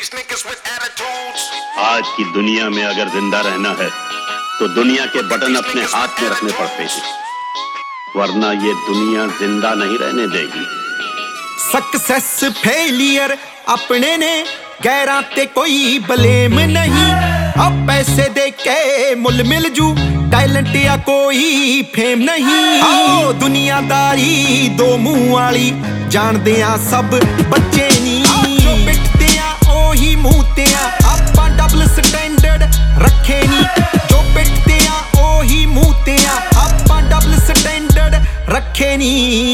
आज की दुनिया में अगर जिंदा रहना है तो दुनिया के बटन अपने हाथ में रखने पड़ते हैं, वरना ये दुनिया जिंदा नहीं रहने देगी। सक्सेस फेलियर अपने ने, गैरां ते कोई ब्लेम नहीं। अब पैसे दे के मुल मिल जू, टैलेंट या कोई फेम नहीं। आओ दुनियादारी दो मुंह वाली, जानदे आ सब बच्चे नी। जो पिटते आ ओही मूंह ते आ, आपां डबल स्टैंडर्ड रखे नी। जो पिटते आ ओही मूंह ते आ, आपां डबल स्टैंडर्ड रखे नी।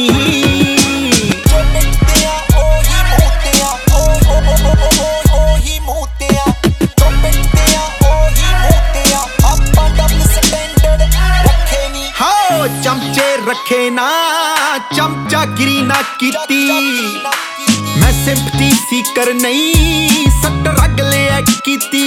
चमचे रखे ना, चमचागिरी ना कीती। मैं सिंपथी सीकर नहीं, सट रगले कीती।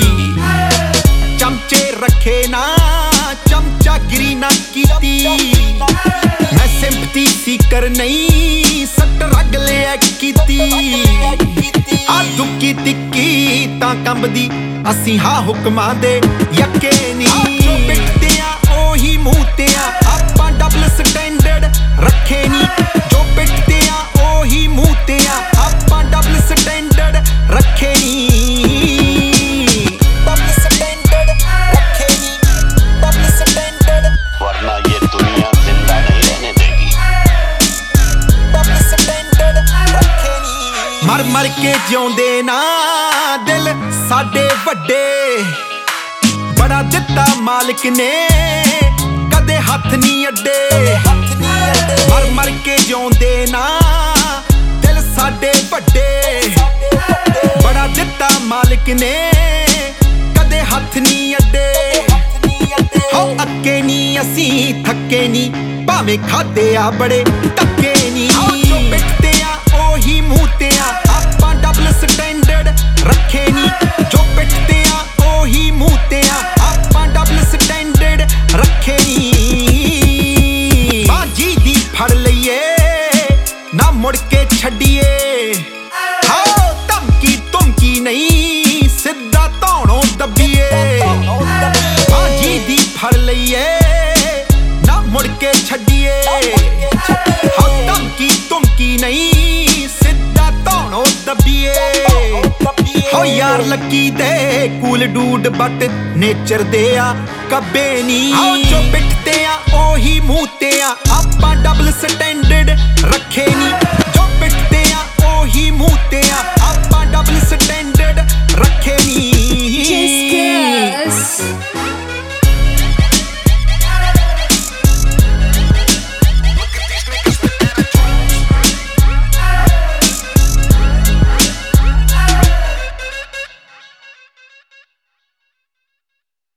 चमचे रखे ना, चमचागिरी ना कीती। मैं सिंपथी सीकर नहीं, सट रगले कीती। आ दुक्की तिक्की तां कंबदी, असी हा हुक्मां दे यके नी। पिटदे आ ओही मूंह ते आ, आपां डबल स्टैंडर्ड रखे नी। जो पिटदे आ ओही मूंह ते आ, आपां डबल स्टैंडर्ड रखे नी। डबल स्टैंडर्ड रखे नी, डबल स्टैंडर्ड, वरना ये दुनिया जिंदा नहीं रहने देगी। डबल स्टैंडर्ड रखे नी। मर मर के जिउंदे ना दिल साडे वड्डे, बड़ा दिता मालिक ने कदे हथ नहीं अड्डे। मर मर के जिउंदे ना दिल साडे वड्डे, बड़ा दिता मालिक ने कदे हथ नहीं अड्डे। हो अक्के नी असी थके नी, भावें खादे आ बड़े धक्के नी। जो पिटदे आ ओही मूंह ते आ, आपां डबल स्टैंडर्ड रखे नी। जो पिटदे आ ओही मूंह ते आ, आपां डबल स्टैंडर्ड रखे नी। बाजी दी फड़ लईए ना मुड़ के छड्डिए। हाँ धमकी तुमकी नहीं, सिद्धा धौणों दब्बीए। बाजी दी फड़ लईए ना मुड़ के छड्डिए। हाँ धमकी तुमकी नहीं, सिद्धा धौणों दब्बीए। हो यार लकी दे कूल डूड बट नेचर दे आ कब्बे नी। जो पिटदे आ ओही मूंह ते आ, आपां डबल स्टैंडर्ड रखे नी। जो पिटदे आ ओही मूंह ते आ,